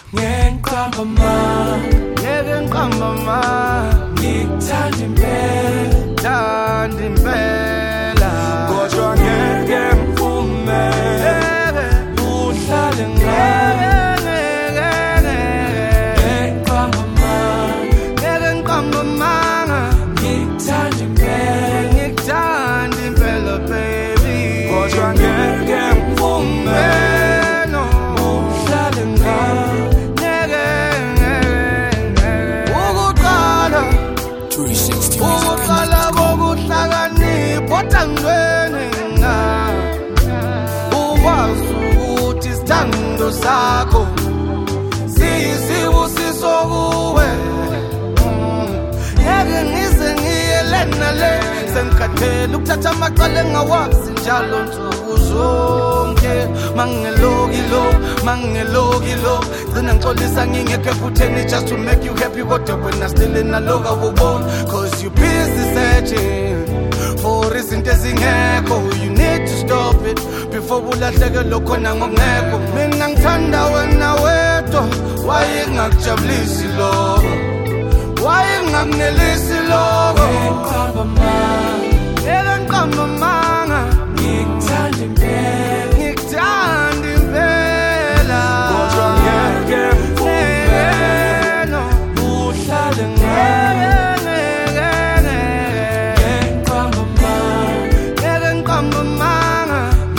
ngiqamba ma ngikuthanda impela kodwa ngeke ngivume uhlale ngami ngiqamba ma ngikuthanda impela baby kodwa ngeke ngivume uhlale ngami ukuqala kokuhlakanipha othandweni ukwazi ukuthi isithando sakho siyisibusiso kuwe ngeke ngize ngiyelena le sengikhathele ukuthatha amaqala engawazi njalo nsuku zonke mangingelokilo gcina ngixolisa ngingekho efutheni just to make you happy kodwa wena still inaloka ubona cause you busy searching for izinto ezingekho you need to stop it before ulahlekelwe khona ngokungekho mina ngithanda wena wedwa wayengakujabulisi lokho wayengakunelisi lokho ngiqamba manga ngikuthanda impela kodwa ngeke ngivume uhlale ngami ngiqamba manga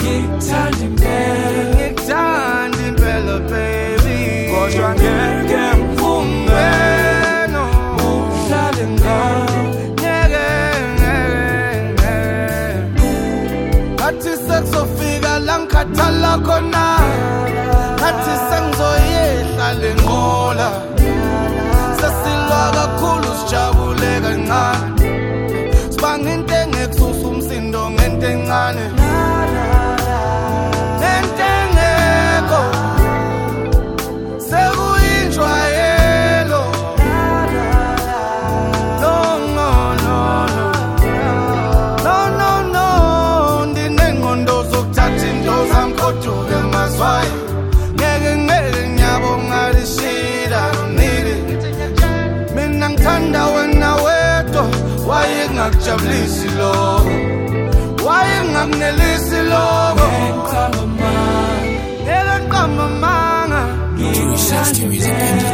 ngikuthanda impela baby kodwa ngeke ngivume uhlale ngami Nathi sekuzofika la ngikhathala khona Nathi sengizoyehla le nqola Sesilwa kakhulu sijabule kancane Sibanga into engekususa umsindo ngento encane Nento engekho sekuyinjwayelo ngeke ngiyabonga lishila nini mina ngithanda wena wedwa wayengakujabulisi lokho wayengakunelisi lokho ngiqamba manga